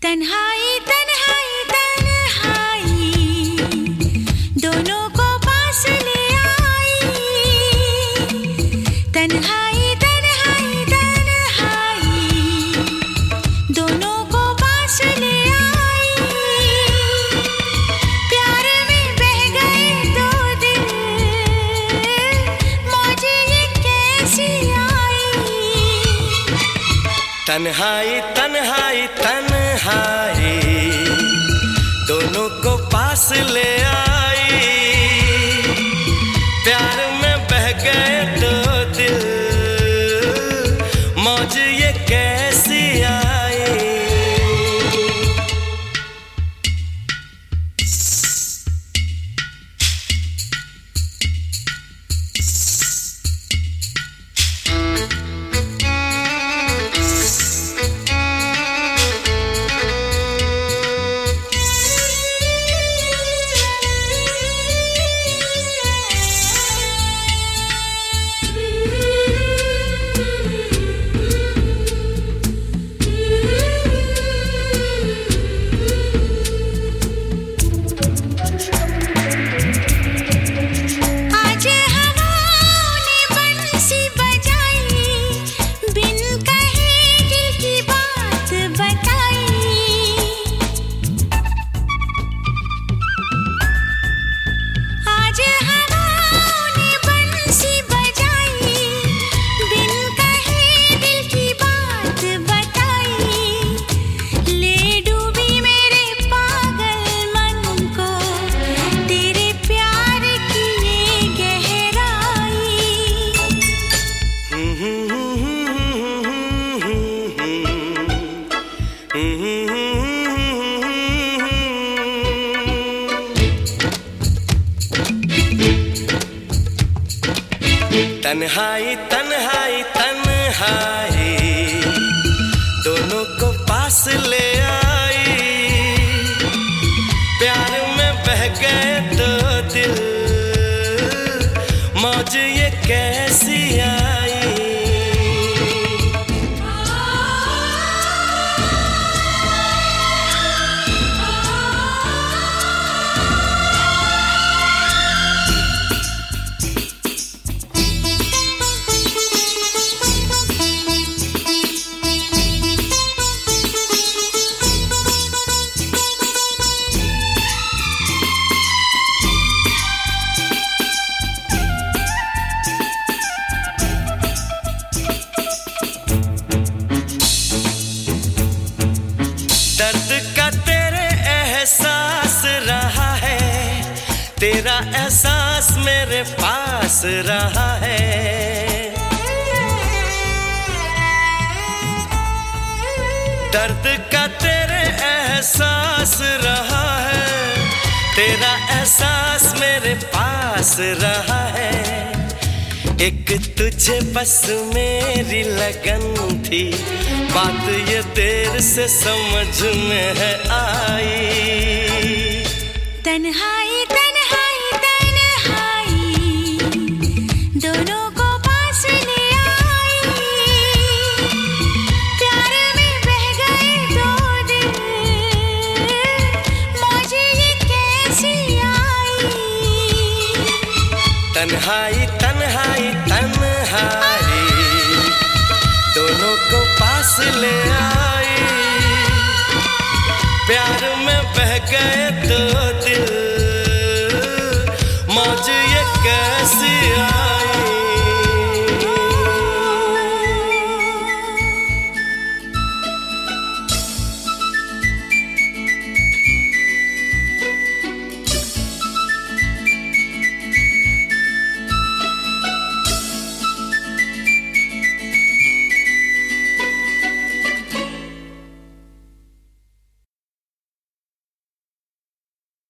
तन्हाई तन्हाई तन्हाई दोनों को पास ले आई। तन्हाई तन्हाई तन्हाई दोनों को पास ले आई। प्यार में बह गए दो दिल, मौज ये कैसी आई। तन्हाई तन्हाई तन्हाई दोनों को पास ले आई। प्यार में बह गए दो दिल, मौज ये कैसी आई। तन्हाई तन्हाई तन्हाई दोनों को पास ले आई। प्यार में बह गए दो दिल, मौज ये कैसी आई। दर्द का तेरे एहसास रहा है, तेरा एहसास मेरे पास रहा है। दर्द का तेरे एहसास रहा है, तेरा एहसास मेरे पास रहा है। एक तुझे बस मेरी लगन थी, बात ये देर से समझ में है आई। तन्हाई तन्हाई तन्हाई दोनों को पास ले आई। प्यार में बह गए दो दिल, मौज ये कैसी आई। तन्हाई